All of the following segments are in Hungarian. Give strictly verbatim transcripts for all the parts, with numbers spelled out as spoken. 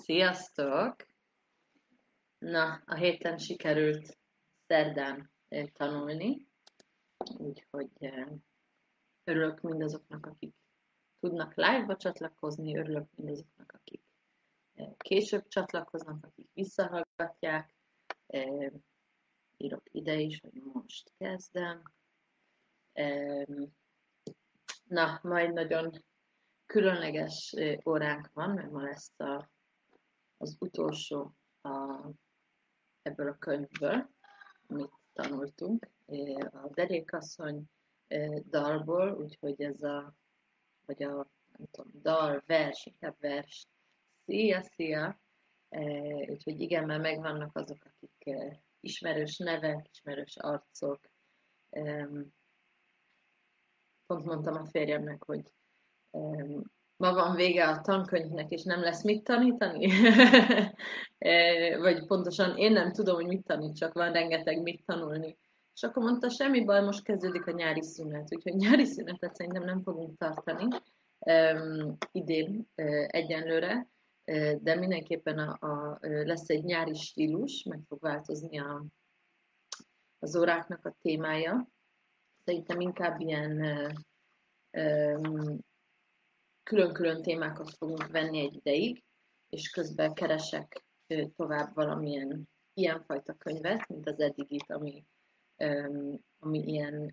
Sziasztok! Na, a héten sikerült szerdán eh, tanulni, úgyhogy eh, örülök mindazoknak, akik tudnak live-ba csatlakozni, örülök mindazoknak, akik eh, később csatlakoznak, akik visszahallgatják. Eh, Írok ide is, hogy most kezdem. Eh, Na, majd nagyon különleges eh, óránk van, mert ma lesz a, az utolsó a ebből a könyvből, amit tanultunk, a Derékasszony dalból, úgyhogy ez a, vagy a, nem tudom, dal, vers, inkább vers. Szia, szia! Úgyhogy igen, már megvannak azok, akik ismerős nevek, ismerős arcok. Pont mondtam a férjemnek, hogy ma van vége a tankönyvnek, és nem lesz mit tanítani? Vagy pontosan én nem tudom, hogy mit tanítsak, van rengeteg mit tanulni. És akkor mondta, semmi baj, most kezdődik a nyári szünet, úgyhogy nyári szünetet szerintem nem fogunk tartani um, idén uh, egyenlőre, uh, de mindenképpen a, a, lesz egy nyári stílus, meg fog változni a, az óráknak a témája. Szerintem inkább ilyen uh, um, külön-külön témákat fogunk venni egy ideig, és közben keresek tovább valamilyen ilyenfajta könyvet, mint az eddigit, ami, ami ilyen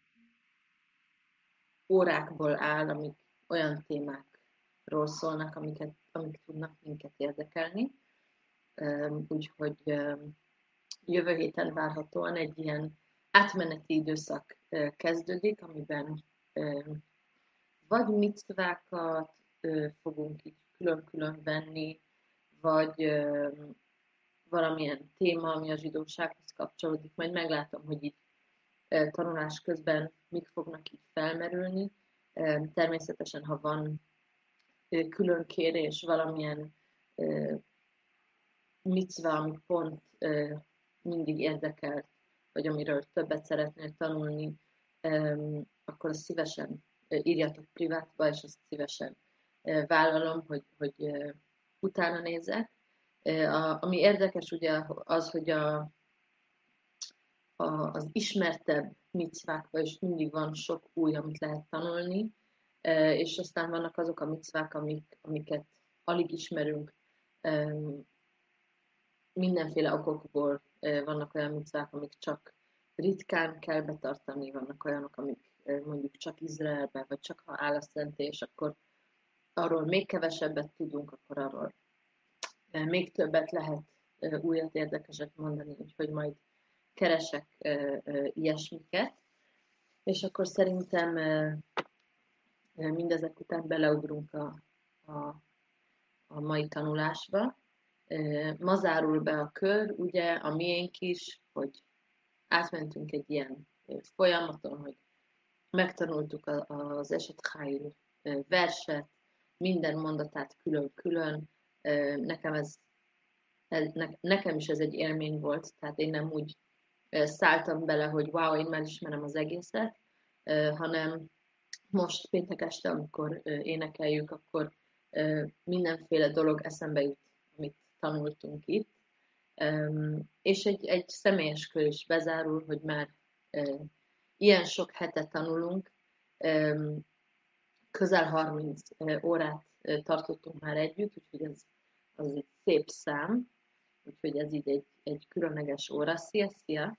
órákból áll, amik olyan témákról szólnak, amiket, amik tudnak minket érdekelni. Úgyhogy jövő héten várhatóan egy ilyen átmeneti időszak kezdődik, amiben vagy micvákat fogunk így külön-külön venni, vagy ö, valamilyen téma, ami a zsidósághoz kapcsolódik. Majd meglátom, hogy így ö, tanulás közben mik fognak így felmerülni. Ö, természetesen, ha van ö, külön kérés, valamilyen ö, micva, ami pont ö, mindig érdekel, vagy amiről többet szeretnél tanulni, ö, akkor azt szívesen írjatok privátba, és azt szívesen vállalom, hogy, hogy utána nézek. A, ami érdekes ugye az, hogy a, a, az ismertebb micvákban is mindig van sok új, amit lehet tanulni, és aztán vannak azok a micvák, amik, amiket alig ismerünk, mindenféle okokból. Vannak olyan micvák, amik csak ritkán kell betartani, vannak olyanok, amik mondjuk csak Izraelben, vagy csak ha áll a szentés, akkor arról még kevesebbet tudunk, akkor arról még többet lehet újat, érdekeset mondani, úgyhogy majd keresek ilyesmiket. És akkor szerintem mindezek után beleugrunk a, a, a mai tanulásba. Ma zárul be a kör, ugye a miénk is, hogy átmentünk egy ilyen folyamaton, hogy megtanultuk az Eshet Hail verset, minden mondatát külön-külön. Nekem, ez, ez, nekem is ez egy élmény volt, tehát én nem úgy szálltam bele, hogy wow, én már ismerem az egészet, hanem most péntek este, amikor énekeljük, akkor mindenféle dolog eszembe jut, amit tanultunk itt. És egy, egy személyes kör is bezárul, hogy már ilyen sok hetet tanulunk, közel harminc órát tartottunk már együtt, úgyhogy ez az egy szép szám, úgyhogy ez így egy, egy különleges óra. Szia, szia!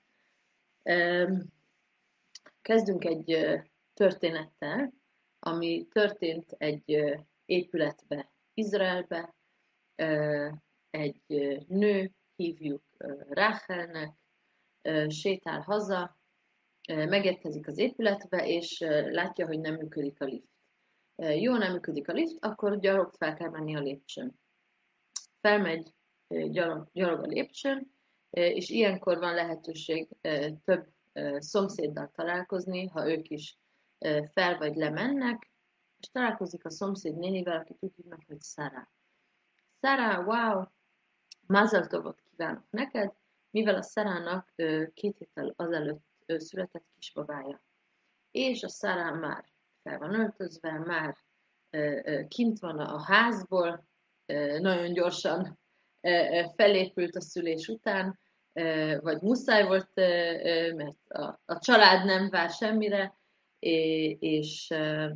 Kezdünk egy történettel, ami történt egy épületbe, Izraelbe. Egy nő, hívjuk Ráchelnek, sétál haza, megérkezik az épületbe, és látja, hogy nem működik a lift. Jó, nem működik a lift, akkor gyalog fel kell menni a lépcsőn. Felmegy gyalog, gyalog a lépcsőn, és ilyenkor van lehetőség több szomszéddal találkozni, ha ők is fel vagy lemennek, és találkozik a szomszéd nénivel, akit úgy hívnak, hogy Szara. Szara, wow, Mazel tovot kívánok neked, mivel a Szárának két héttel azelőtt született kisbabája. És a Szara már fel van öltözve, már kint van a házból, nagyon gyorsan felépült a szülés után, vagy muszáj volt, mert a, a család nem vár semmire, és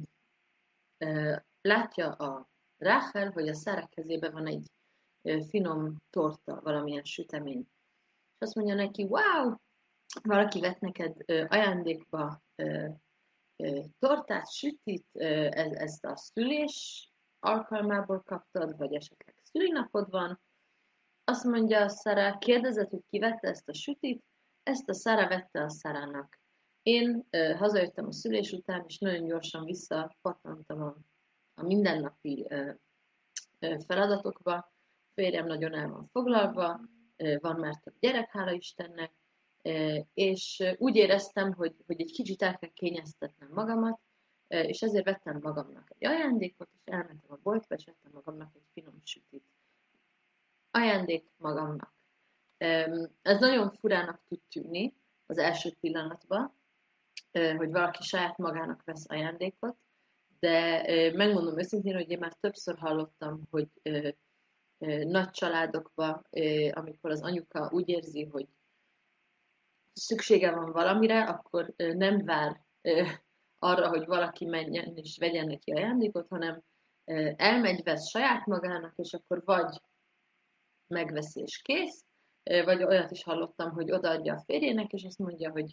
látja a Ráhel, hogy a Szára kezében van egy finom torta, valamilyen sütemény. És azt mondja neki, wow, valaki vett neked ajándékba tortát, sütit, ezt a szülés alkalmából kaptad, vagy esetleg szülinapod van. Azt mondja a Szára, kérdezett, hogy ki vette ezt a sütit, ezt a Szára vette a Szárának. Én uh, hazajöttem a szülés után, és nagyon gyorsan visszapattantam a, a mindennapi uh, uh, feladatokba. Férjem nagyon el van foglalva, uh, van már több gyerek, hála Istennek, uh, és uh, úgy éreztem, hogy, hogy egy kicsit el kell kényeztetnem magamat, uh, és ezért vettem magamnak egy ajándékot, és elmentem a boltba, és vettem magamnak egy finom sütit. Ajándék magamnak. Ez nagyon furának tud tűnni az első pillanatban, hogy valaki saját magának vesz ajándékot, de megmondom őszintén, hogy én már többször hallottam, hogy nagy családokban, amikor az anyuka úgy érzi, hogy szüksége van valamire, akkor nem vár arra, hogy valaki menjen és vegyen neki ajándékot, hanem elmegy, vesz saját magának, és akkor vagy megveszi és kész, vagy olyat is hallottam, hogy odaadja a férjének, és azt mondja, hogy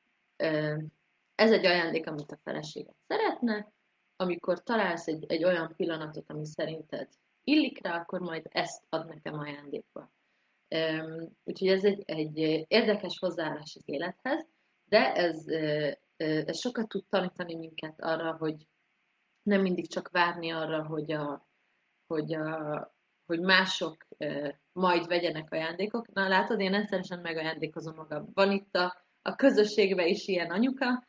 ez egy ajándék, amit a feleséget szeretne, amikor találsz egy, egy olyan pillanatot, ami szerinted illik rá, akkor majd ezt ad nekem ajándékba. Úgyhogy ez egy, egy érdekes hozzáállás az élethez, de ez, ez sokat tud tanítani minket arra, hogy nem mindig csak várni arra, hogy, a, hogy, a, hogy mások majd vegyenek ajándékok. Na látod, én rendszeresen megajándékozom magam. Van itt a, a közösségben is ilyen anyuka.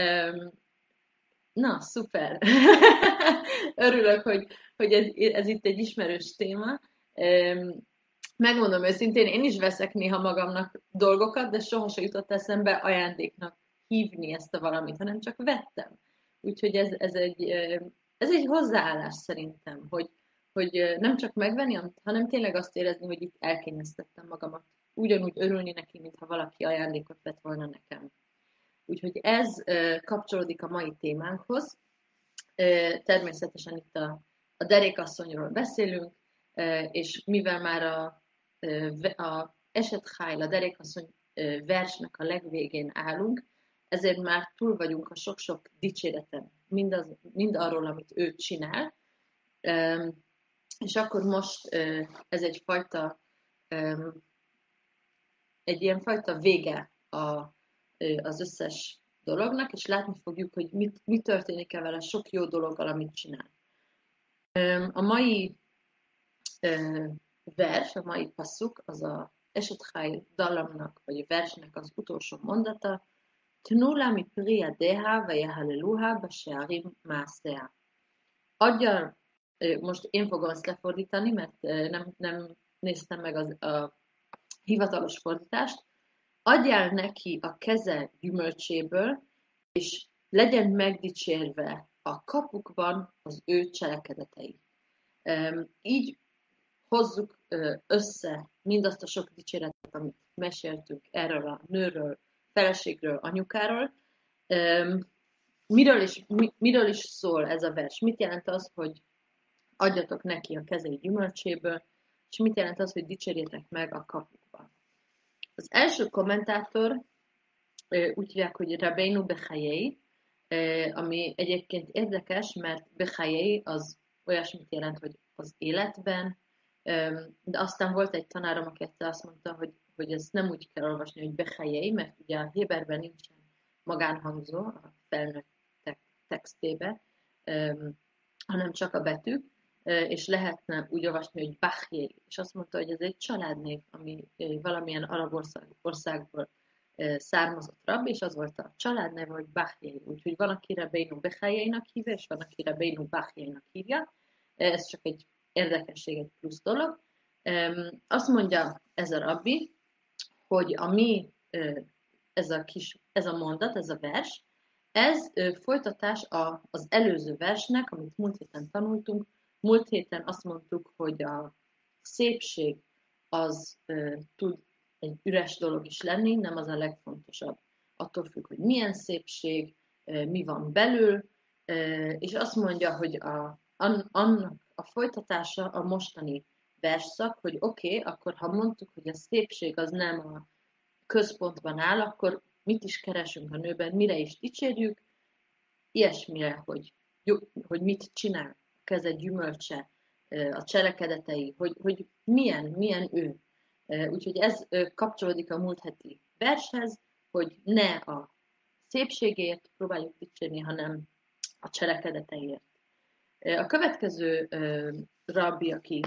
Na, szuper! Örülök, hogy, hogy ez, ez itt egy ismerős téma. Megmondom őszintén, én is veszek néha magamnak dolgokat, de soha se jutott eszembe ajándéknak hívni ezt a valamit, hanem csak vettem. Úgyhogy ez, ez, egy, ez egy hozzáállás szerintem, hogy, hogy nem csak megvenni, hanem tényleg azt érezni, hogy itt elkényeztettem magamat. Ugyanúgy örülni neki, mintha valaki ajándékot vett volna nekem. Úgyhogy ez kapcsolódik a mai témánkhoz. Természetesen itt a, a derékasszonyról beszélünk, és mivel már a, a Eset Hail, a derékasszony versnek a legvégén állunk, ezért már túl vagyunk a sok-sok dicséreten, mindaz, mind arról, amit ő csinál. És akkor most ez egyfajta, egy ilyen fajta vége a, az összes dolognak, és látni fogjuk, hogy mit, mi történik el vele sok jó dologgal, amit csinál. A mai vers, a mai passzuk, az a Eset Hail dallamnak, vagy a versnek az utolsó mondata, Tnu la mipri yadeha vayahaleluha bashe'arim ma'asea. Adja, most én fogom ezt lefordítani, mert nem, nem néztem meg az, a hivatalos fordítást. Adjál neki a keze gyümölcséből, és legyen megdicsérve a kapukban az ő cselekedetei. Így hozzuk össze mindazt a sok dicséretet, amit meséltünk erről a nőről, feleségről, anyukáról. Miről is, mi, miről is szól ez a vers? Mit jelent az, hogy adjatok neki a kezei gyümölcséből, és mit jelent az, hogy dicsérjétek meg a kapukban? Az első kommentátor úgy hívják, hogy Rabbeinu Bechajei, ami egyébként érdekes, mert Bechajei az olyasmit jelent, hogy az életben, de aztán volt egy tanárom, aki egyszer azt mondta, hogy, hogy ezt nem úgy kell olvasni, hogy Bechajei, mert ugye a héberben nincsen magánhangzó a felnőttek textébe, hanem csak a betűk, és lehetne úgy olvasni, hogy Bachjei, és azt mondta, hogy ez egy családnév, ami valamilyen arab ország, országból származott rabbi, és az volt a családneve, hogy Bachjei. Úgyhogy van, aki Rabbeinu Bechajeinak hívja, és van, aki Rabbeinu Bachjeinak hívja. Ez csak egy érdekesség, egy plusz dolog. Azt mondja ez a rabbi, hogy a mi, ez a kis, ez a mondat, ez a vers, ez folytatás az előző versnek, amit múlt héten tanultunk, múlt héten azt mondtuk, hogy a szépség az ö, tud egy üres dolog is lenni, nem az a legfontosabb. Attól függ, hogy milyen szépség, ö, mi van belül, ö, és azt mondja, hogy a, an, annak a folytatása a mostani versszak, hogy oké, okay, akkor ha mondtuk, hogy a szépség az nem a központban áll, akkor mit is keresünk a nőben, mire is dicsérjük, ilyesmire, hogy, hogy mit csinál, a keze gyümölcse, a cselekedetei, hogy, hogy milyen, milyen ő. Úgyhogy ez kapcsolódik a múlt heti vershez, hogy ne a szépségért próbáljuk dicsérni, hanem a cselekedeteiért. A következő rabbi, aki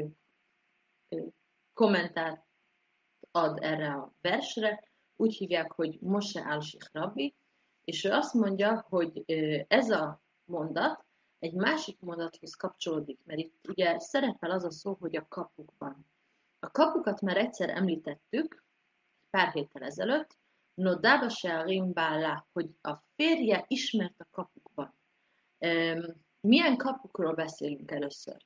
kommentárt ad erre a versre, úgy hívják, hogy Mose Alsich rabbi, és ő azt mondja, hogy ez a mondat egy másik mondathoz kapcsolódik, mert itt ugye szerepel az a szó, hogy a kapukban. A kapukat már egyszer említettük, pár héttel ezelőtt, Nodába Shearim Bála, hogy a férje ismert a kapukban. Milyen kapukról beszélünk először?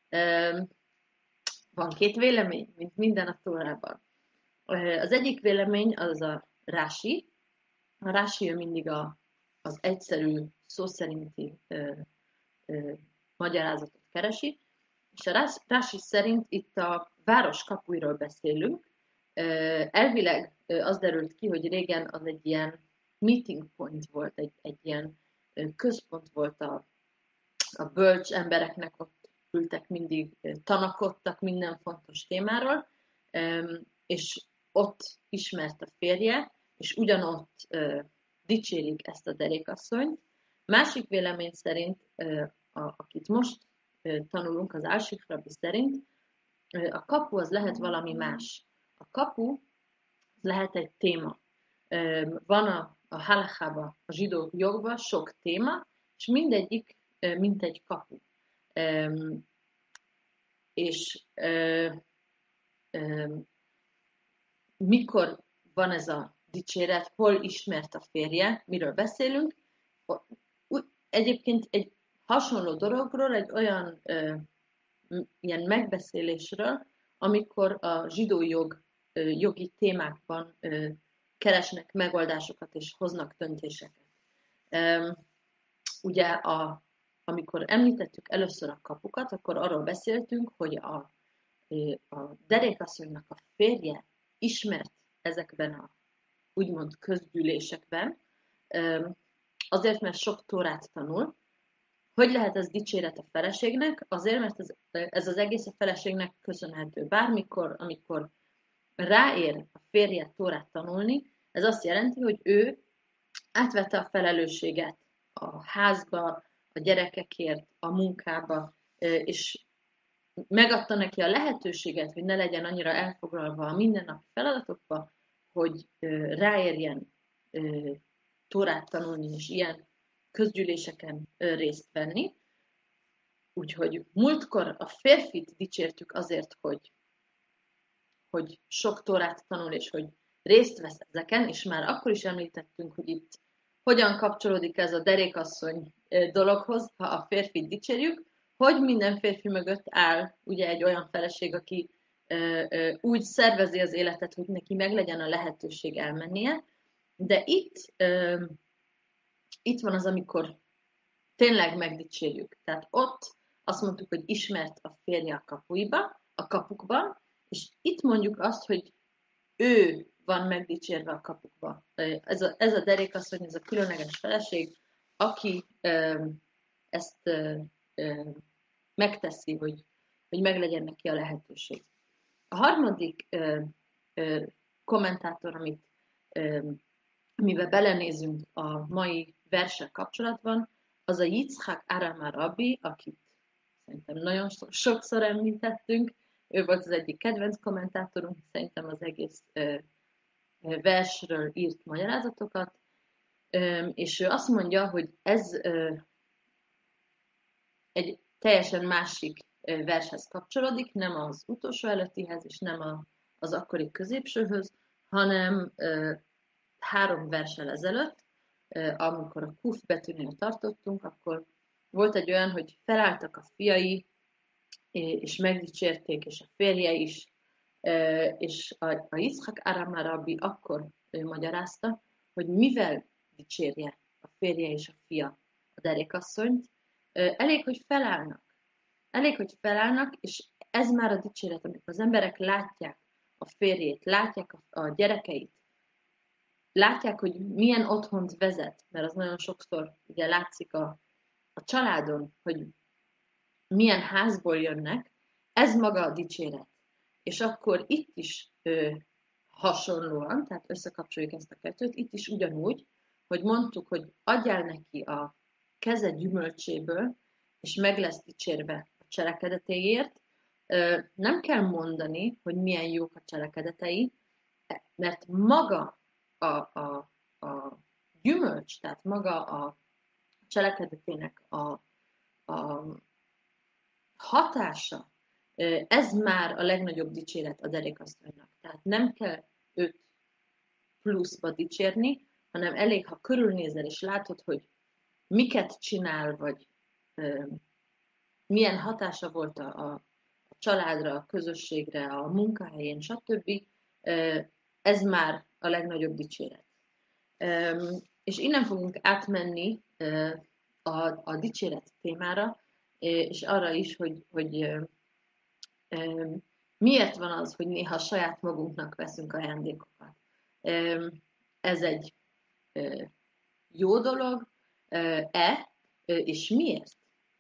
Van két vélemény, mint minden a Tórában. Az egyik vélemény az a Rási. A Rási mindig a, az egyszerű, szó szerinti ö, ö, magyarázatot keresi, és a Rási szerint itt a város kapuiról beszélünk. Ö, elvileg ö, az derült ki, hogy régen az egy ilyen meeting point volt, egy, egy ilyen ö, központ volt a, a bölcs embereknek, ott ültek mindig, tanakodtak minden fontos témáról, ö, és ott ismert a férje, és ugyanott ö, dicsérik ezt a derékasszonyt. Másik vélemény szerint, ö, a, akit most ö, tanulunk, az Alsich rabbi szerint, ö, a kapu az lehet valami más. A kapu lehet egy téma. Ö, van a, a halachában, a zsidó jogban sok téma, és mindegyik ö, mint egy kapu. Ö, és ö, ö, mikor van ez a dicséret, hol ismert a férje, miről beszélünk. Egyébként egy hasonló dologról, egy olyan ö, ilyen megbeszélésről, amikor a zsidó jog, ö, jogi témákban ö, keresnek megoldásokat és hoznak döntéseket. Ö, ugye, a, amikor említettük először a kapukat, akkor arról beszéltünk, hogy a, a derékasszonynak a férje ismert ezekben a úgymond közgyűlésekben, azért, mert sok tórát tanul. Hogy lehet ez dicséret a feleségnek? Azért, mert ez, ez az egész a feleségnek köszönhető. Bármikor, amikor ráér a férje tórát tanulni, ez azt jelenti, hogy ő átvette a felelősséget a házba, a gyerekekért, a munkába, és megadta neki a lehetőséget, hogy ne legyen annyira elfoglalva a mindennapi feladatokba, hogy ráérjen tórát tanulni, és ilyen közgyűléseken részt venni. Úgyhogy múltkor a férfit dicsértük azért, hogy, hogy sok tórát tanul, és hogy részt vesz ezeken, és már akkor is említettünk, hogy itt hogyan kapcsolódik ez a derékasszony dologhoz, ha a férfit dicsérjük, hogy minden férfi mögött áll ugye egy olyan feleség, aki ö, ö, úgy szervezi az életet, hogy neki meglegyen a lehetőség elmennie, de itt, ö, itt van az, amikor tényleg megdicsérjük. Tehát ott azt mondtuk, hogy ismert a férje a kapuiba, a kapukban, és itt mondjuk azt, hogy ő van megdicsérve a kapukba. Ez a, ez a derékasszony, ez a különleges feleség, aki ö, ezt ö, ö, megteszi, hogy, hogy meglegyen neki a lehetőség. A harmadik ö, ö, kommentátor, amit, ö, amiben belenézünk a mai versek kapcsolatban, az a Yitzhak Arama Rabbi, akit szerintem nagyon sokszor említettünk. Ő volt az egyik kedvenc kommentátorunk, szerintem az egész ö, versről írt magyarázatokat, ö, és ő azt mondja, hogy ez ö, egy teljesen másik vershez kapcsolódik, nem az utolsó előttihez, és nem a, az akkori középsőhöz, hanem ö, három versel ezelőtt, ö, amikor a kuf betűnél tartottunk, akkor volt egy olyan, hogy felálltak a fiai és megdicsérték, és a férje is, és a, a Yitzhak Aram rabbi akkor ő magyarázta, hogy mivel dicsérje a férje és a fia a derékasszonyt, elég, hogy felállnak. Elég, hogy felállnak, és ez már a dicséret, amikor az emberek látják a férjét, látják a, a gyerekeit, látják, hogy milyen otthont vezet, mert az nagyon sokszor ugye látszik a, a családon, hogy milyen házból jönnek, ez maga a dicséret. És akkor itt is ö, hasonlóan, tehát összekapcsoljuk ezt a kettőt, itt is ugyanúgy, hogy mondtuk, hogy adjál neki a keze gyümölcséből, és meg lesz dicsérve a cselekedetéért. Ö, nem kell mondani, hogy milyen jók a cselekedetei, mert maga a, a, a gyümölcs, tehát maga a cselekedetének a, a hatása, ez már a legnagyobb dicséret a derékasszonynak. Tehát nem kell őt pluszba dicsérni, hanem elég, ha körülnézel és látod, hogy miket csinál, vagy milyen hatása volt a, a, a családra, a közösségre, a munkahelyén, stb. Ez már a legnagyobb dicséret. És innen fogunk átmenni a, a dicséret témára, és arra is, hogy, hogy miért van az, hogy néha saját magunknak veszünk ajándékokat. Ez egy jó dolog-e, és miért?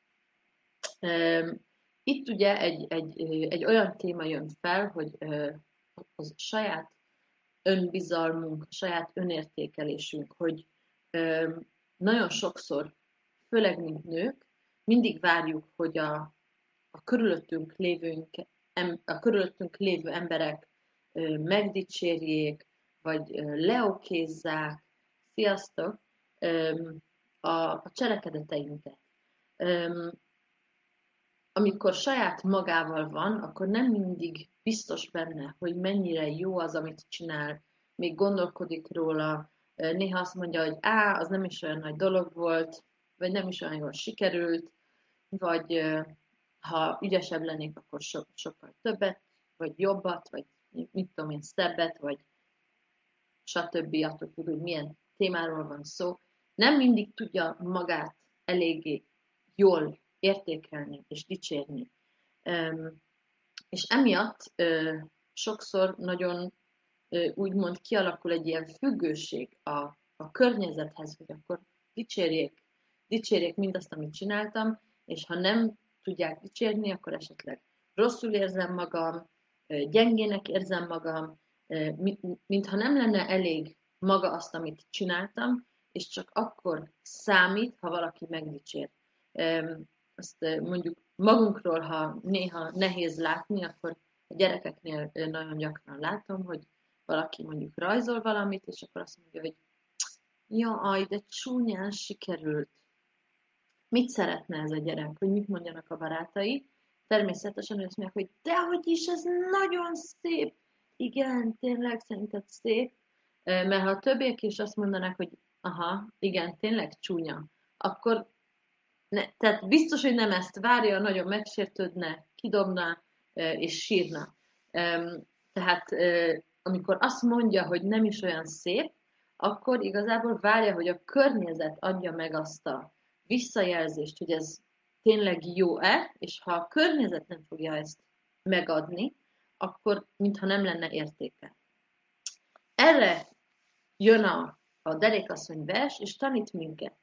Itt ugye egy, egy, egy olyan téma jön fel, hogy az saját önbizalmunk, saját önértékelésünk, hogy nagyon sokszor, főleg mint nők, mindig várjuk, hogy a, a körülöttünk lévőnk, a körülöttünk lévő emberek megdicsérjék, vagy leokézzák, sziasztok, a, a cselekedeteinket. Amikor saját magával van, akkor nem mindig biztos benne, hogy mennyire jó az, amit csinál, még gondolkodik róla, néha azt mondja, hogy á, az nem is olyan nagy dolog volt, vagy nem is olyan jól sikerült, vagy ha ügyesebb lennék, akkor so, sokkal többet, vagy jobbat, vagy mit tudom én, szebbet, vagy stb. Attól függ, hogy milyen témáról van szó. Nem mindig tudja magát eléggé jól értékelni és dicsérni. És emiatt sokszor nagyon úgymond kialakul egy ilyen függőség a, a környezethez, hogy akkor dicsérjék, dicsérjék mindazt, amit csináltam, és ha nem tudják dicsérni, akkor esetleg rosszul érzem magam, gyengének érzem magam, mintha nem lenne elég maga azt, amit csináltam, és csak akkor számít, ha valaki megdicsér. Azt mondjuk magunkról, ha néha nehéz látni, akkor a gyerekeknél nagyon gyakran látom, hogy valaki mondjuk rajzol valamit, és akkor azt mondja, hogy jaj, de csúnyán sikerült. Mit szeretne ez a gyerek, hogy mit mondjanak a barátai? Természetesen azt mondják, hogy dehogy is, ez nagyon szép. Igen, tényleg szerinted szép. Mert ha a többiek is azt mondanák, hogy aha, igen, tényleg csúnya, akkor ne, tehát biztos, hogy nem ezt várja, nagyon megsértődne, kidobna és sírna. Tehát amikor azt mondja, hogy nem is olyan szép, akkor igazából várja, hogy a környezet adja meg azt a visszajelzést, hogy ez tényleg jó-e, és ha a környezet nem fogja ezt megadni, akkor mintha nem lenne értéke. Erre jön a, a derékasszony vers, és tanít minket.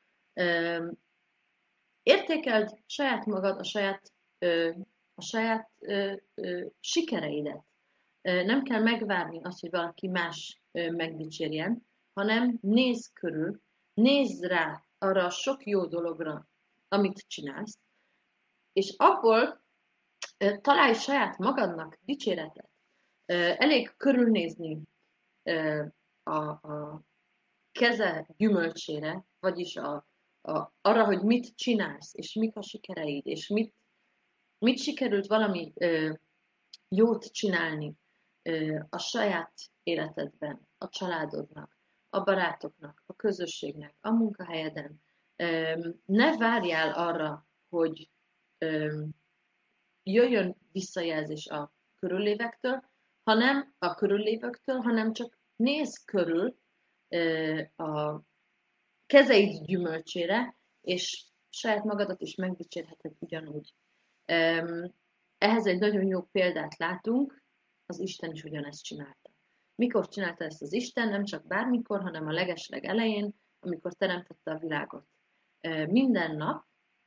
Értékeld saját magad, a saját, a saját sikereidet. Nem kell megvárni azt, hogy valaki más megdicsérjen, hanem nézz körül, nézz rá arra a sok jó dologra, amit csinálsz, és abból találj saját magadnak dicséretet. Elég körülnézni a, a keze gyümölcsére, vagyis a, a, arra, hogy mit csinálsz, és mik a sikereid, és mit, mit sikerült valami ö, jót csinálni ö, a saját életedben, a családodnak, a barátoknak, a közösségnek, a munkahelyeden. Ö, ne várjál arra, hogy ö, jöjjön visszajelzés a körüllévektől, hanem a körüllévőktől, hanem csak nézz körül a kezeid gyümölcsére, és saját magadat is megdicsérheted ugyanúgy. Ehhez egy nagyon jó példát látunk, az Isten is ugyanezt csinálta. Mikor csinálta ezt az Isten? Nem csak bármikor, hanem a legesleg elején, amikor teremtette a világot. Minden nap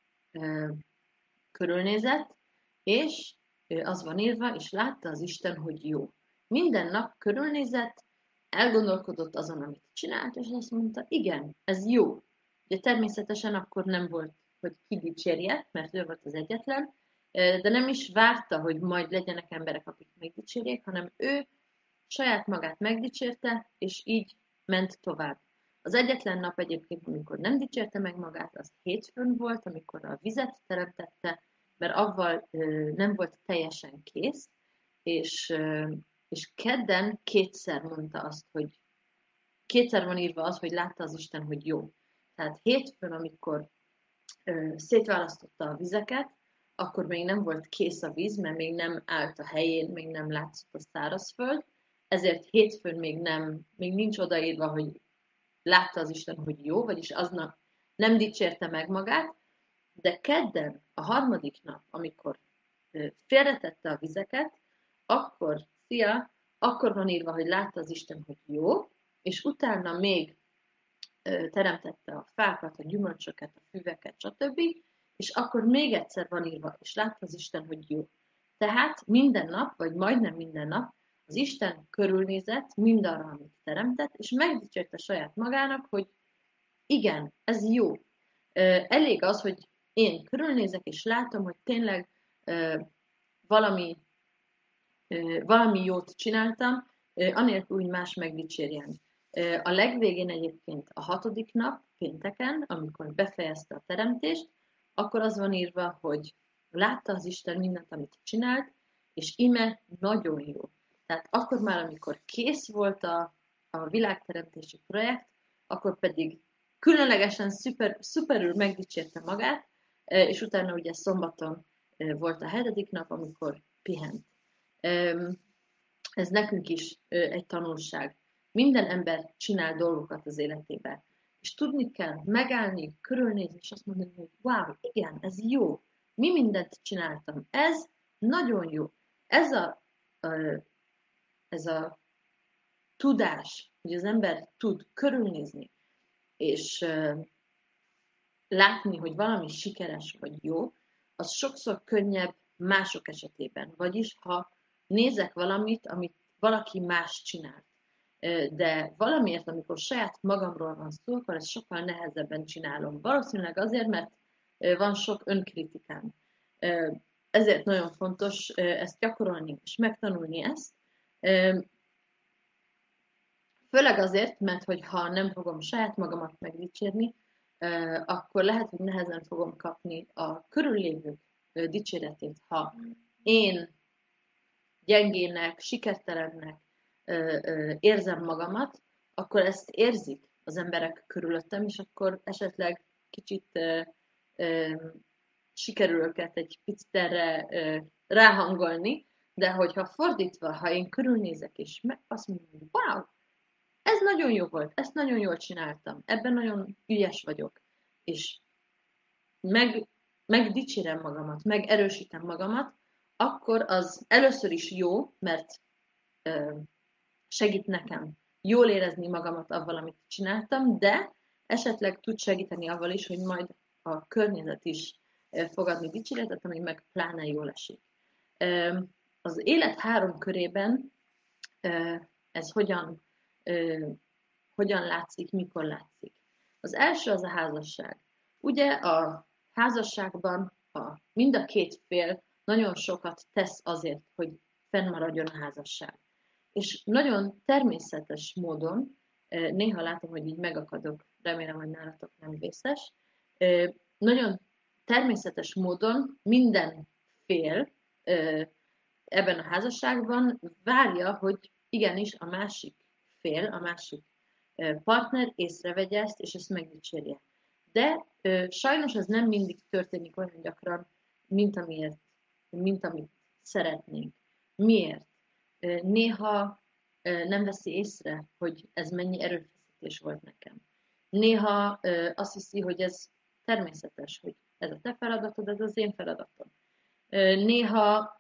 körülnézett, és az van írva, és látta az Isten, hogy jó. Minden nap körülnézett, elgondolkodott azon, amit csinált, és azt mondta, igen, ez jó. Ugye természetesen akkor nem volt, hogy kidicsérje, mert ő volt az egyetlen, de nem is várta, hogy majd legyenek emberek, akik megdicsérjék, hanem ő saját magát megdicsérte, és így ment tovább. Az egyetlen nap egyébként, amikor nem dicsérte meg magát, az hétfőn volt, amikor a vizet teremtette, mert avval nem volt teljesen kész, és, és kedden kétszer mondta azt, hogy kétszer van írva az, hogy látta az Isten, hogy jó. Tehát hétfőn, amikor szétválasztotta a vizeket, akkor még nem volt kész a víz, mert még nem állt a helyén, még nem látszott a szárazföld, ezért hétfőn még, nem, még nincs odaírva, hogy látta az Isten, hogy jó, vagyis aznap nem dicsérte meg magát, de kedden, a harmadik nap, amikor félretette a vizeket, akkor, szia, akkor van írva, hogy látta az Isten, hogy jó, és utána még teremtette a fákat, a gyümölcsöket, a füveket, stb., és akkor még egyszer van írva, és látta az Isten, hogy jó. Tehát minden nap, vagy majdnem minden nap, az Isten körülnézett mindarra, amit teremtett, és megdicsérte saját magának, hogy igen, ez jó. Elég az, hogy én körülnézek, és látom, hogy tényleg valami, valami jót csináltam, anélkül, hogy más megdicsérjen. A legvégén egyébként a hatodik nap, pénteken, amikor befejezte a teremtést, akkor az van írva, hogy látta az Isten mindent, amit csinált, és ime nagyon jó. Tehát akkor már, amikor kész volt a, a világteremtési projekt, akkor pedig különlegesen szuper, szuperül megdicsérte magát, és utána ugye szombaton volt a hetedik nap, amikor pihent. Ez nekünk is egy tanulság. Minden ember csinál dolgokat az életében. És tudni kell megállni, körülnézni, és azt mondani, hogy wow, igen, ez jó. Mi mindent csináltam. Ez nagyon jó. Ez a, a, ez a tudás, hogy az ember tud körülnézni, és uh, látni, hogy valami sikeres vagy jó, az sokszor könnyebb mások esetében. Vagyis, ha nézek valamit, amit valaki más csinált, de valamiért, amikor saját magamról van szó, akkor ezt sokkal nehezebben csinálom. Valószínűleg azért, mert van sok önkritikám. Ezért nagyon fontos ezt gyakorolni és megtanulni ezt. Főleg azért, mert hogyha nem fogom saját magamat megdicsérni, akkor lehet, hogy nehezen fogom kapni a körüllévők dicséretét. Ha én gyengének, sikertelennek érzem magamat, akkor ezt érzik az emberek körülöttem, és akkor esetleg kicsit sikerül őket egy picit erre ráhangolni, de hogyha fordítva, ha én körülnézek, és azt mondom, hogy wow, ez nagyon jó volt, ezt nagyon jól csináltam, ebben nagyon ügyes vagyok, és meg, megdicsérem magamat, megerősítem magamat, akkor az először is jó, mert ö, segít nekem jól érezni magamat avval, amit csináltam, de esetleg tud segíteni avval is, hogy majd a környezet is fogadni dicséretet, ami meg pláne jól esik. Ö, az élet három körében ö, ez hogyan hogyan látszik, mikor látszik. Az első az a házasság. Ugye a házasságban a, mind a két fél nagyon sokat tesz azért, hogy fennmaradjon a házasság. És nagyon természetes módon, néha látom, hogy így megakadok, remélem, hogy nálatok nem vészes, nagyon természetes módon minden fél ebben a házasságban várja, hogy igenis a másik fél, a másik partner észrevegye ezt, és ezt megdicsérje. De ö, sajnos ez nem mindig történik olyan gyakran, mint amiért mint amit szeretnénk. Miért? Néha nem veszi észre, hogy ez mennyi erőfeszítés volt nekem. Néha azt hiszi, hogy ez természetes, hogy ez a te feladatod, ez az én feladatom. Néha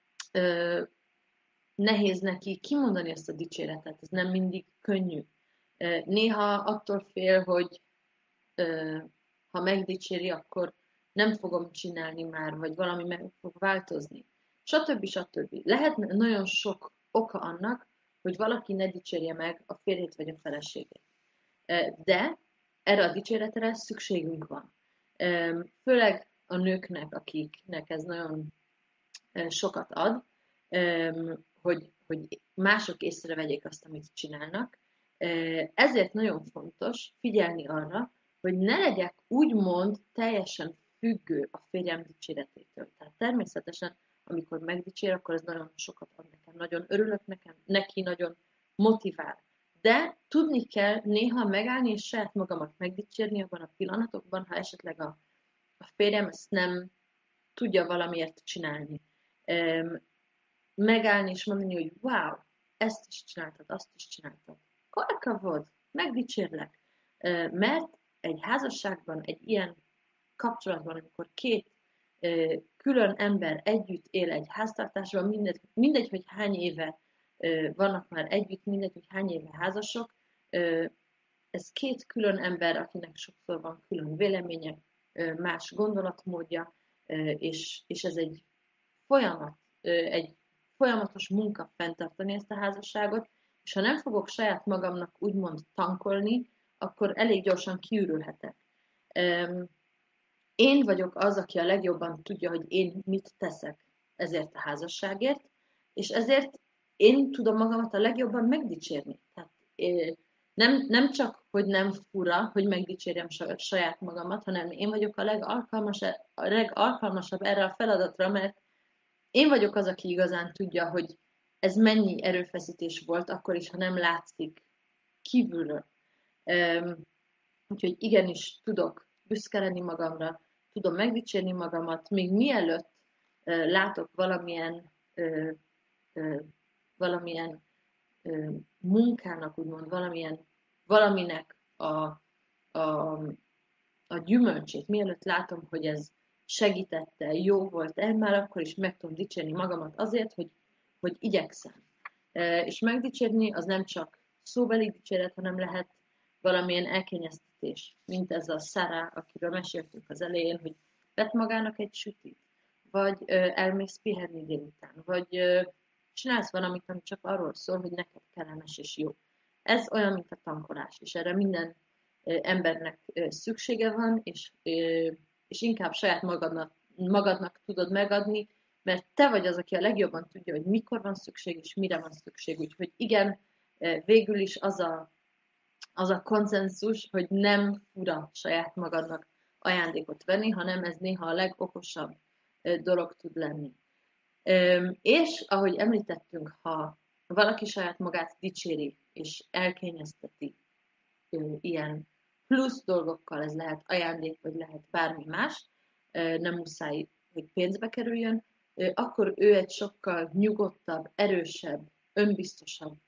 nehéz neki kimondani ezt a dicséretet, ez nem mindig könnyű. Néha attól fél, hogy ha megdicséri, akkor nem fogom csinálni már, vagy valami meg fog változni. Stb. Stb. Lehet nagyon sok oka annak, hogy valaki ne dicsérje meg a férjét vagy a feleségét. De erre a dicséretre szükségünk van. Főleg a nőknek, akiknek ez nagyon sokat ad, hogy, hogy mások észrevegyék azt, amit csinálnak. Ezért nagyon fontos figyelni arra, hogy ne legyek úgymond teljesen függő a férjem dicséretétől. Tehát természetesen, amikor megdicsér, akkor ez nagyon sokat ad nekem. Nagyon örülök nekem, neki nagyon motivál. De tudni kell néha megállni és saját magamat megdicsérni abban a pillanatokban, ha esetleg a, a férjem ezt nem tudja valamiért csinálni. Megállni és mondani, hogy wow, ezt is csináltad, azt is csináltad. Korka volt, megdicsérlek. Mert egy házasságban, egy ilyen kapcsolatban, amikor két külön ember együtt él egy háztartásban, mindegy, mindegy hogy hány éve vannak már együtt, mindegy, hogy hány éve házasok, ez két külön ember, akinek sokszor van külön véleménye, más gondolatmódja, és, és ez egy folyamat, egy folyamatos munka fenntartani ezt a házasságot, és ha nem fogok saját magamnak úgymond tankolni, akkor elég gyorsan kiürülhetek. Én vagyok az, aki a legjobban tudja, hogy én mit teszek ezért a házasságért, és ezért én tudom magamat a legjobban megdicsérni. Tehát nem, nem csak, hogy nem fura, hogy megdicsérjem saját magamat, hanem én vagyok a legalkalmasabb, a legalkalmasabb erre a feladatra, mert én vagyok az, aki igazán tudja, hogy ez mennyi erőfeszítés volt, akkor is, ha nem látszik kívülről. Úgyhogy igenis tudok büszke lenni magamra, tudom megdicsérni magamat, még mielőtt látok valamilyen, valamilyen munkának, úgymond valamilyen, valaminek a, a, a gyümölcsét, mielőtt látom, hogy ez segítette, jó volt el, már akkor is meg tudom dicsérni magamat azért, hogy, hogy igyekszem. És megdicsérni az nem csak szóbeli dicséret, hanem lehet valamilyen elkényeztetés, mint ez a Sarah, akiről meséltünk az elején, hogy vett magának egy sütit, vagy elmész pihenni délután, vagy csinálsz valamit, ami csak arról szól, hogy neked kellemes és jó. Ez olyan, mint a tankolás, és erre minden embernek szüksége van, és, és inkább saját magadnak, magadnak tudod megadni, mert te vagy az, aki a legjobban tudja, hogy mikor van szükség, és mire van szükség. Úgyhogy igen, végül is az a, az a konszenzus, hogy nem fura saját magadnak ajándékot venni, hanem ez néha a legokosabb dolog tud lenni. És ahogy említettünk, ha valaki saját magát dicséri, és elkényezteti ilyen plusz dolgokkal, ez lehet ajándék, vagy lehet bármi más, nem muszáj, hogy pénzbe kerüljön, akkor ő egy sokkal nyugodtabb, erősebb, önbiztosabb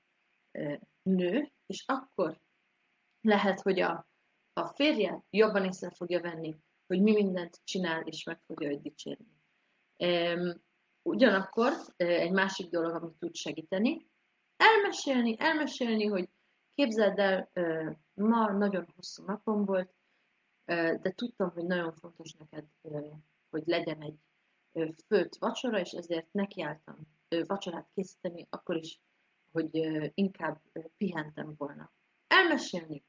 nő, és akkor lehet, hogy a, a férje jobban észre fogja venni, hogy mi mindent csinál, és meg fogja őt dicsérni. Ugyanakkor egy másik dolog, amit tud segíteni, elmesélni, elmesélni, hogy képzeld el, ma nagyon hosszú napom volt, de tudtam, hogy nagyon fontos neked, hogy legyen egy főtt vacsora, és ezért nekiálltam vacsorát készíteni, akkor is, hogy inkább pihentem volna. Elmesélni.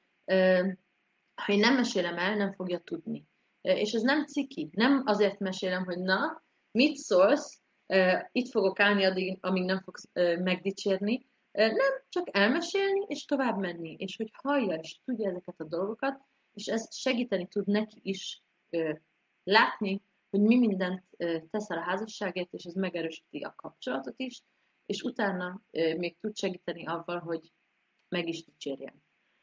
Ha én nem mesélem el, nem fogja tudni. És ez nem ciki. Nem azért mesélem, hogy na, mit szólsz, itt fogok állni addig, amíg nem fogsz megdicsérni. Nem, csak elmesélni, és tovább menni. És hogy hallja, és tudja ezeket a dolgokat, és ez segíteni tud neki is látni, hogy mi mindent teszel a házasságért, és ez megerősíti a kapcsolatot is, és utána még tud segíteni avval, hogy meg is dicsérjen.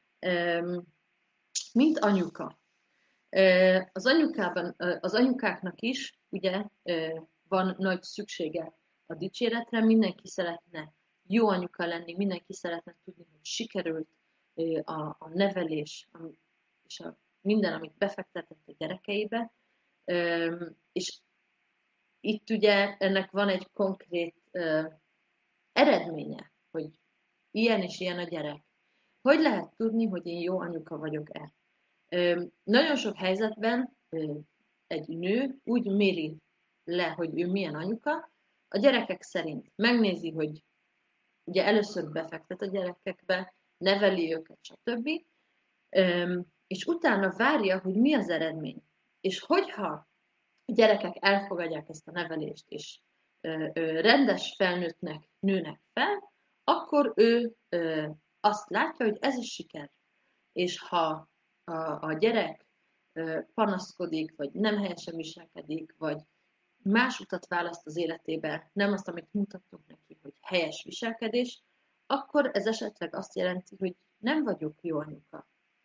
Mint anyuka. Az anyukában, az anyukáknak is ugye van nagy szüksége a dicséretre, mindenki szeretne jó anyuka lenni, mindenki szeretne tudni, hogy sikerült a, a nevelés és a, minden, amit befektetett a gyerekeibe, és itt ugye ennek van egy konkrét eredménye, hogy ilyen és ilyen a gyerek. Hogy lehet tudni, hogy én jó anyuka vagyok-e? Nagyon sok helyzetben egy nő úgy méri le, hogy ő milyen anyuka, a gyerekek szerint megnézi, hogy ugye először befektet a gyerekekbe, neveli őket, stb. És utána várja, hogy mi az eredmény. És hogyha a gyerekek elfogadják ezt a nevelést, és rendes felnőttnek nőnek fel, akkor ő azt látja, hogy ez is siker. És ha a, a gyerek panaszkodik, vagy nem helyesen viselkedik, vagy más utat választ az életébe, nem azt, amit mutattunk neki, hogy helyes viselkedés, akkor ez esetleg azt jelenti, hogy nem vagyok jó anyuka.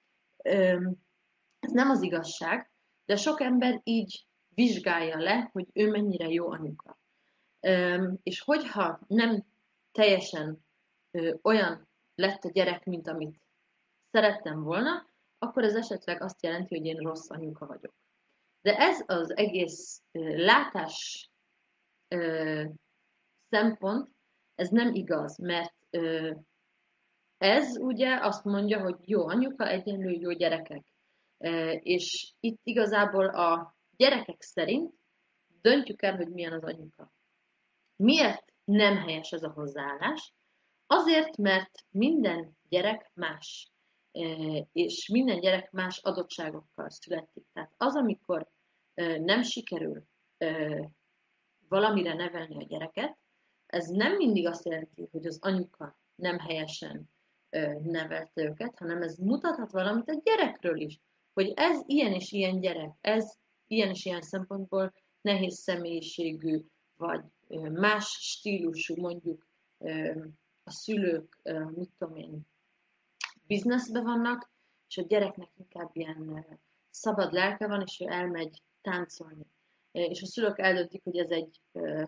Ez nem az igazság, de sok ember így vizsgálja le, hogy ő mennyire jó anyuka. És hogyha nem teljesen olyan lett a gyerek, mint amit szerettem volna, akkor ez esetleg azt jelenti, hogy én rossz anyuka vagyok. De ez az egész látás szempont, ez nem igaz, mert ez ugye azt mondja, hogy jó anyuka egyenlő jó gyerekek. És itt igazából a gyerekek szerint döntjük el, hogy milyen az anyuka. Miért nem helyes ez a hozzáállás? Azért, mert minden gyerek más, és minden gyerek más adottságokkal születik. Tehát az, amikor nem sikerül valamire nevelni a gyereket, ez nem mindig azt jelenti, hogy az anyuka nem helyesen nevelte őket, hanem ez mutathat valamit a gyerekről is, hogy ez ilyen és ilyen gyerek, ez ilyen és ilyen szempontból nehéz személyiségű, vagy más stílusú, mondjuk a szülők, mit tudom én, bizniszben vannak, és a gyereknek inkább ilyen szabad lelke van, és ő elmegy táncolni. És a szülők eldöntik, hogy ez egy,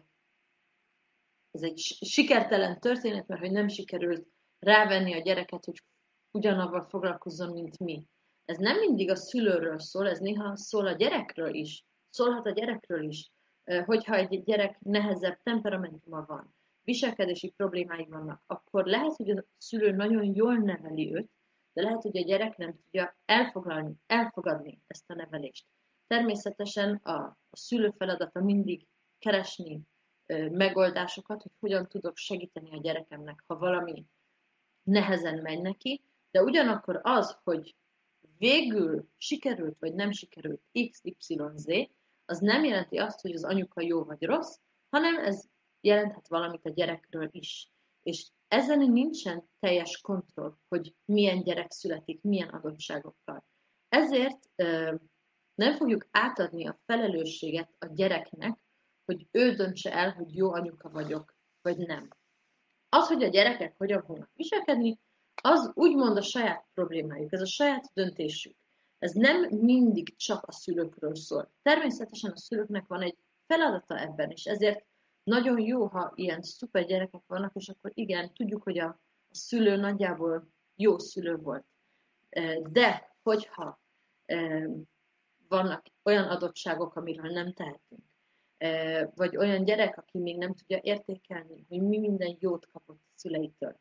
ez egy sikertelen történet, mert hogy nem sikerült rávenni a gyereket, hogy ugyanabban foglalkozzon, mint mi. Ez nem mindig a szülőről szól, ez néha szól a gyerekről is. Szólhat a gyerekről is. Hogyha egy gyerek nehezebb temperamentuma van, viselkedési problémái vannak, akkor lehet, hogy a szülő nagyon jól neveli őt, de lehet, hogy a gyerek nem tudja elfoglalni, elfogadni ezt a nevelést. Természetesen a, a szülő feladata mindig keresni ö, megoldásokat, hogy hogyan tudok segíteni a gyerekemnek, ha valami nehezen megy neki, de ugyanakkor az, hogy végül sikerült vagy nem sikerült iksz ipszilon zé, az nem jelenti azt, hogy az anyuka jó vagy rossz, hanem ez jelenthet valamit a gyerekről is. És ezen nincsen teljes kontroll, hogy milyen gyerek születik, milyen adottságokkal. Ezért ö, nem fogjuk átadni a felelősséget a gyereknek, hogy ő döntse el, hogy jó anyuka vagyok, vagy nem. Az, hogy a gyerekek hogyan fognak viselkedni, az úgymond a saját problémájuk, ez a saját döntésük. Ez nem mindig csak a szülőkről szól. Természetesen a szülőknek van egy feladata ebben, és ezért nagyon jó, ha ilyen szuper gyerekek vannak, és akkor igen, tudjuk, hogy a, a szülő nagyjából jó szülő volt. De, hogyha vannak olyan adottságok, amiről nem tehetünk, vagy olyan gyerek, aki még nem tudja értékelni, hogy mi minden jót kapott a szüleitől.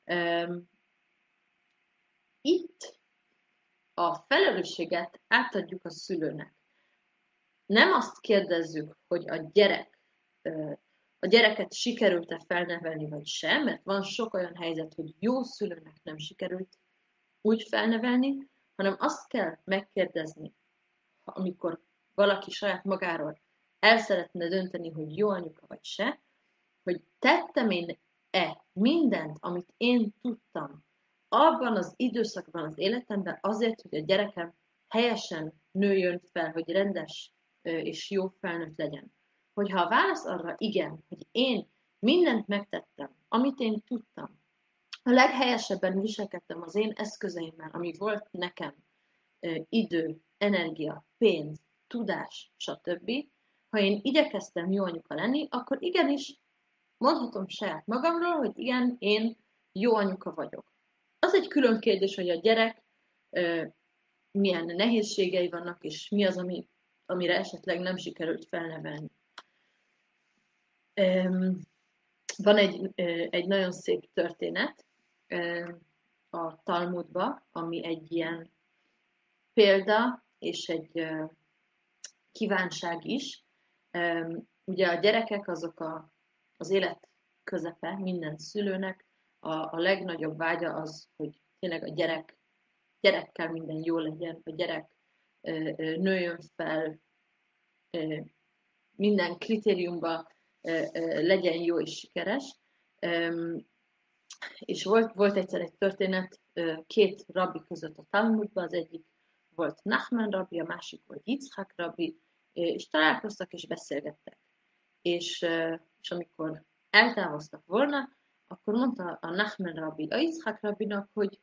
Itt a felelősséget átadjuk a szülőnek. Nem azt kérdezzük, hogy a gyerek, a gyereket sikerült-e felnevelni, vagy sem, mert van sok olyan helyzet, hogy jó szülőnek nem sikerült úgy felnevelni, hanem azt kell megkérdezni, amikor valaki saját magáról el szeretne dönteni, hogy jó anyuka vagy se, hogy tettem én-e mindent, amit én tudtam abban az időszakban az életemben azért, hogy a gyerekem helyesen nőjön fel, hogy rendes és jó felnőtt legyen. Hogyha a válasz arra igen, hogy én mindent megtettem, amit én tudtam, a leghelyesebben viselkedtem az én eszközeimmel, ami volt nekem, idő, energia, pénz, tudás, stb., ha én igyekeztem jó anyuka lenni, akkor igenis mondhatom saját magamról, hogy igen, én jó anyuka vagyok. Az egy külön kérdés, hogy a gyerek milyen nehézségei vannak, és mi az, ami, amire esetleg nem sikerült felnevelni. Van egy, egy nagyon szép történet a Talmudban, ami egy ilyen példa, és egy kívánság is. Ugye a gyerekek azok a, az élet közepe minden szülőnek, a, a legnagyobb vágya az, hogy tényleg a gyerek, gyerekkel minden jó legyen, a gyerek nőjön fel, minden kritériumban legyen jó és sikeres. És volt, volt egyszer egy történet két rabbi között a Talmudban, az egyik volt Nachman rabbi, a másik volt Yitzhak rabbi, és találkoztak és beszélgettek. És, és amikor eltávoztak volna, akkor mondta a Nachman rabbi a Yitzhak rabbinak, hogy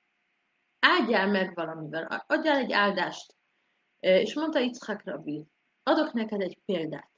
áldjál meg valamivel, adjál egy áldást. És mondta Yitzhak rabbi, adok neked egy példát.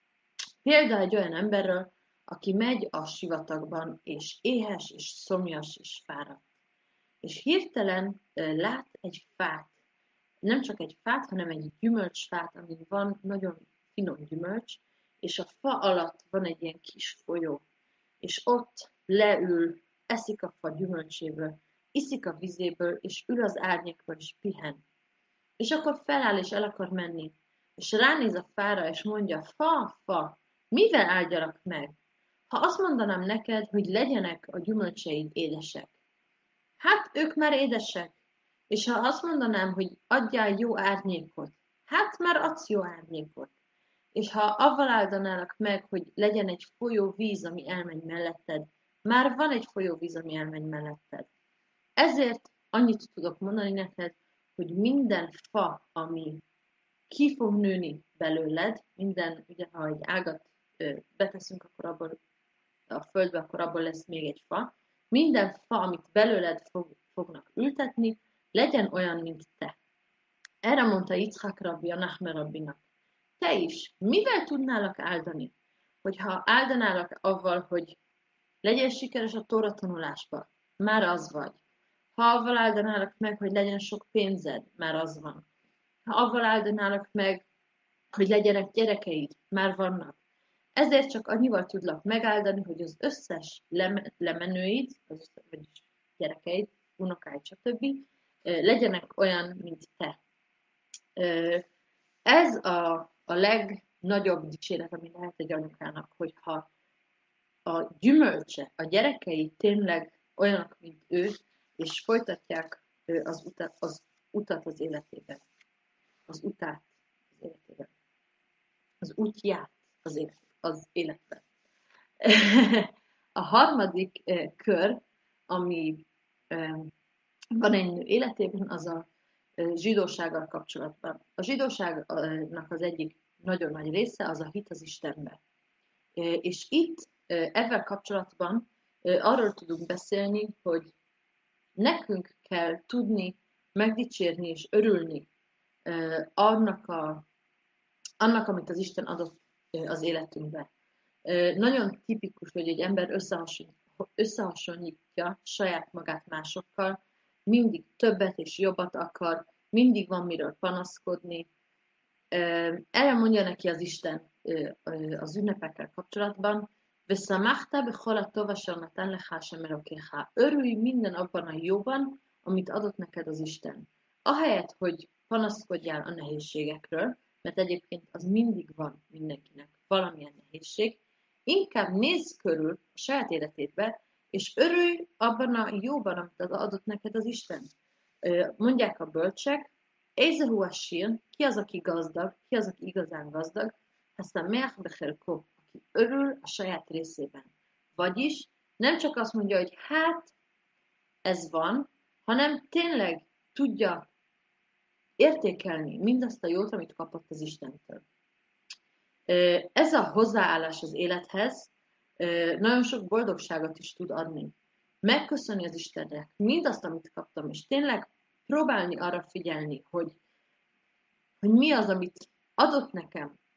Példa egy olyan emberről, aki megy a sivatagban, és éhes, és szomjas, és fáradt. És hirtelen lát egy fát. Nem csak egy fát, hanem egy gyümölcsfát, amin van nagyon finom gyümölcs, és a fa alatt van egy ilyen kis folyó. És ott leül, eszik a fa gyümölcséből, iszik a vizéből, és ül az árnyékban, és pihen. És akkor feláll, és el akar menni. És ránéz a fára, és mondja, fa, fa, mivel áldjalak meg? Ha azt mondanám neked, hogy legyenek a gyümölcseid édesek. Hát ők már édesek. És ha azt mondanám, hogy adjál jó árnyékot. Hát már adsz jó árnyékot. És ha avval áldanálak meg, hogy legyen egy folyóvíz, ami elmegy melletted. Már van egy folyóvíz, ami elmegy melletted. Ezért annyit tudok mondani neked, hogy minden fa, ami ki fog nőni belőled, minden, ugye ha egy ágat beteszünk, akkor abból a földbe, akkor abból lesz még egy fa. Minden fa, amit belőled fog, fognak ültetni, legyen olyan, mint te. Erre mondta Yitzhak rabbi a Nachman rabbinak. Te is, mivel tudnálak áldani? Hogyha áldanálak avval, hogy legyél sikeres a tóra tanulásba, már az vagy. Ha avval áldanálak meg, hogy legyen sok pénzed, már az van. Ha avval áldanálak meg, hogy legyenek gyerekeid, már vannak. Ezért csak annyival tudlak megáldani, hogy az összes lemenőid, az, vagyis gyerekeid, unokáid, stb. Legyenek olyan, mint te. Ez a, a legnagyobb dicséret, ami lehet egy anyukának, hogyha a gyümölcse, a gyerekei tényleg olyanok, mint ő, és folytatják az utat az, utat az életében. Az utát az életében. Az útját az, élet, az életben. A harmadik kör, ami van egy nő életében, az a zsidósággal kapcsolatban. A zsidóságnak az egyik nagyon nagy része az a hit az Istenbe. És itt ezzel kapcsolatban arról tudunk beszélni, hogy nekünk kell tudni megdicsérni és örülni annak, a, annak, amit az Isten adott az életünkbe. Nagyon tipikus, hogy egy ember összehasonlítja saját magát másokkal, mindig többet és jobbat akar, mindig van miről panaszkodni. Erre mondja neki az Isten az ünnepekkel kapcsolatban, Veszamachta bechol atov asher natan lecha Hashem elokecha. Örülj minden abban a jóban, amit adott neked az Isten. Ahelyett, hogy panaszkodjál a nehézségekről, mert egyébként az mindig van mindenkinek valamilyen nehézség, inkább nézz körül a saját életédbe, és örülj abban a jóban, amit adott neked az Isten. Mondják a bölcsek, Ézehu a sír, ki az, aki gazdag, ki az, aki igazán gazdag, aztán meach bechelko, aki örül a saját részében. Vagyis nem csak azt mondja, hogy hát ez van, hanem tényleg tudja értékelni mindazt a jót, amit kapott az Istentől. Ez a hozzáállás az élethez nagyon sok boldogságot is tud adni. Megköszönni az Istennek mindazt, amit kaptam, és tényleg próbálni arra figyelni, hogy, hogy mi az, amit adott nekem,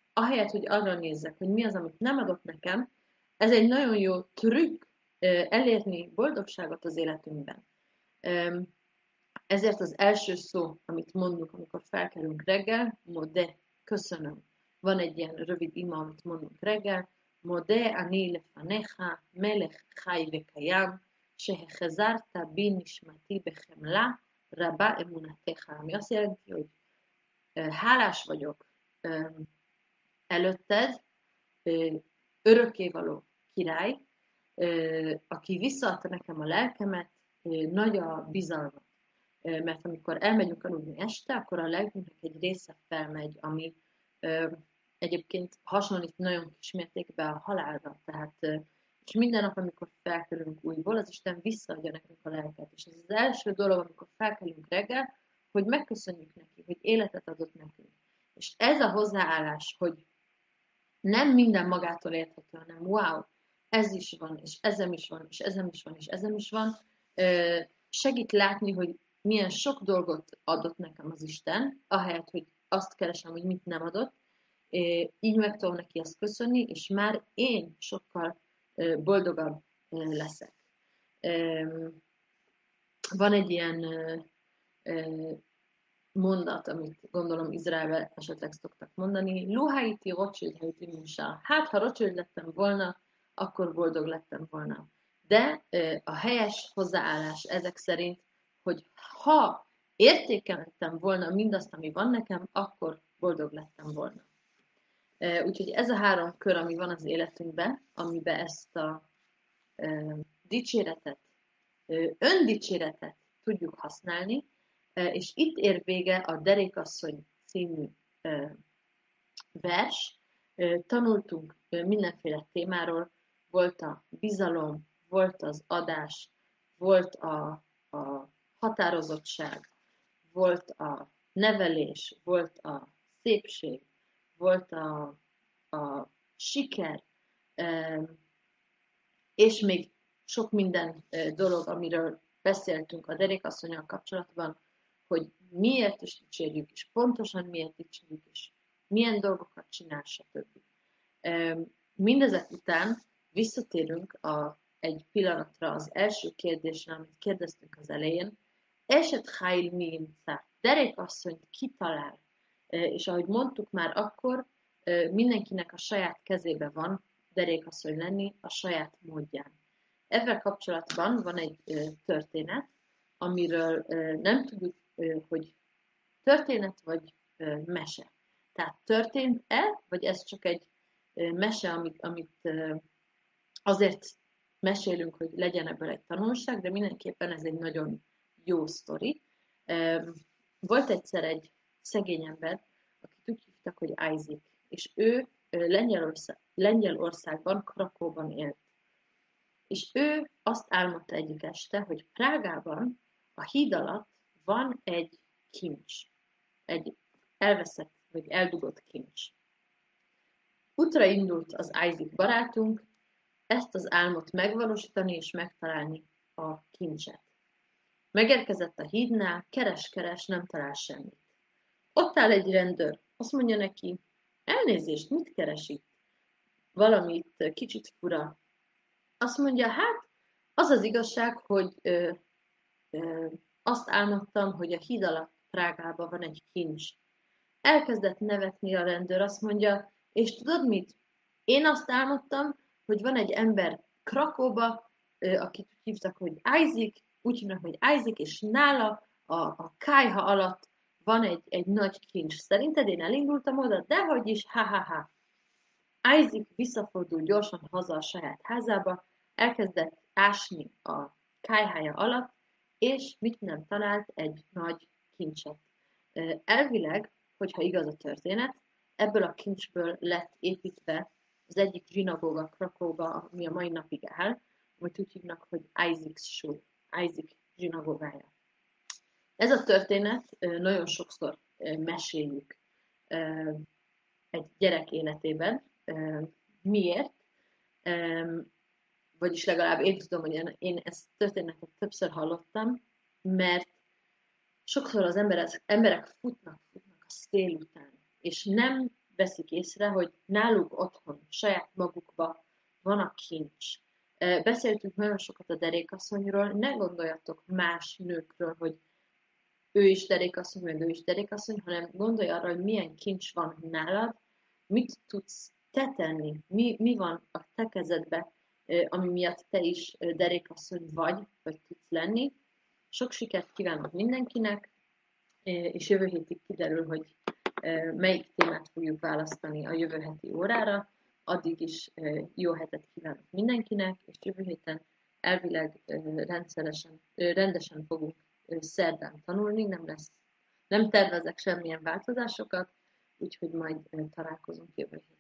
ahelyett, hogy arra nézzek, hogy mi az, amit nem adott nekem, ez egy nagyon jó trükk elérni boldogságot az életünkben. Ezért az első szó, amit mondunk, amikor felkelünk reggel, mode, köszönöm. Van egy ilyen rövid ima, amit mondunk reggel, mode ani lefanecha, melech chai vekayam, shehechezarta bi nishmati bechemla, rabba emunatecha. Ami azt jelenti, hogy hálás vagyok előtted, örökkévaló király, aki visszaadta nekem a lelkemet, nagy a bizalmat. Mert amikor elmegyünk aludni este, akkor a lelkünknek egy része felmegy, ami egyébként hasonlít nagyon kis mértékben a halálra. Tehát, és minden nap, amikor felkelünk újból, az Isten visszaadja nekünk a lelket. És ez az első dolog, amikor felkelünk reggel, hogy megköszönjük neki, hogy életet adott nekünk. És ez a hozzáállás, hogy nem minden magától érthető, hanem wow, ez is van, és ezem is van, és ezem is van, és ezem is van, segít látni, hogy milyen sok dolgot adott nekem az Isten, ahelyett, hogy azt keresem, hogy mit nem adott, így meg tudom neki ezt köszönni, és már én sokkal boldogabb leszek. Van egy ilyen mondat, amit gondolom Izraelben esetleg szoktak mondani, Luhaiti Rothschild haiti Musa. Hát, ha Rothschild lettem volna, akkor boldog lettem volna. De a helyes hozzáállás ezek szerint, hogy ha értékeltem volna mindazt, ami van nekem, akkor boldog lettem volna. Úgyhogy ez a három kör, ami van az életünkben, amiben ezt a dicséretet, öndicséretet tudjuk használni, és itt ér vége a Derékasszony című vers. Tanultunk mindenféle témáról, volt a bizalom, volt az adás, volt a, a határozottság, volt a nevelés, volt a szépség, volt a, a siker, és még sok minden dolog, amiről beszéltünk a derékasszonnyal kapcsolatban, hogy miért is dicsérjük, és pontosan miért dicsérjük, és milyen dolgokat csinál, stb. Mindezek után visszatérünk a, egy pillanatra az első kérdésre, amit kérdeztünk az elején. Eset Hail mi imca? Derékasszonyt kitalál. És ahogy mondtuk már akkor, mindenkinek a saját kezébe van derékasszony lenni a saját módján. Ezzel kapcsolatban van egy történet, amiről nem tudjuk, hogy történet vagy mese. Tehát történt-e, vagy ez csak egy mese, amit, amit azért mesélünk, hogy legyen ebből egy tanulság, de mindenképpen ez egy nagyon jó sztori. Volt egyszer egy szegény ember, akit úgy hívtak, hogy Isaac, és ő Lengyelország, Lengyelországban, Krakóban élt. És ő azt álmodta egyik este, hogy Prágában a híd alatt van egy kincs, egy elveszett vagy eldugott kincs. Útra indult az Isaac barátunk, ezt az álmot megvalósítani és megtalálni a kincset. Megérkezett a hídnál, keres-keres, nem talál semmit. Ott áll egy rendőr, azt mondja neki, elnézést, mit keres itt? Valamit kicsit fura. Azt mondja, hát az az igazság, hogy ö, ö, azt álmodtam, hogy a híd alatt Prágában van egy kincs. Elkezdett nevetni a rendőr, azt mondja, és tudod mit? Én azt álmodtam, hogy van egy ember Krakóba, akit hívtak, hogy Isaac, úgy hívnak, hogy Isaac, és nála a, a kályha alatt van egy, egy nagy kincs. Szerinted én elindultam oda? Dehogy is, ha-ha-ha. Isaac visszafordult gyorsan haza a saját házába, elkezdett ásni a kályhája alatt, és mit nem talált? Egy nagy kincset. Elvileg, hogyha igaz a történet, ebből a kincsből lett építve az egyik zsinagóga Krakóba, ami a mai napig áll, amit úgy hívnak, hogy Isaac's Shul, Isaac zsinagógája. Ez a történet nagyon sokszor meséljük egy gyerek életében. Miért? Vagyis legalább én tudom, hogy én ezt történetet többször hallottam, mert sokszor az emberek, emberek futnak, futnak a szél után, és nem veszik észre, hogy náluk otthon, saját magukban van a kincs. Beszéltünk nagyon sokat a derékasszonyról, ne gondoljatok más nőkről, hogy ő is derékasszony, meg ő is derékasszony, hanem gondolj arra, hogy milyen kincs van nálad, mit tudsz te tenni, mi, mi van a te kezedbe, ami miatt te is derékasszony vagy, vagy tudsz lenni. Sok sikert kívánok mindenkinek, és jövő hétig kiderül, hogy melyik témát fogjuk választani a jövő heti órára. Addig is jó hetet kívánok mindenkinek, és jövő héten elvileg rendszeresen, rendesen fogunk szerdán tanulni, nem lesz, nem tervezek semmilyen változásokat, úgyhogy majd találkozunk jövő héten.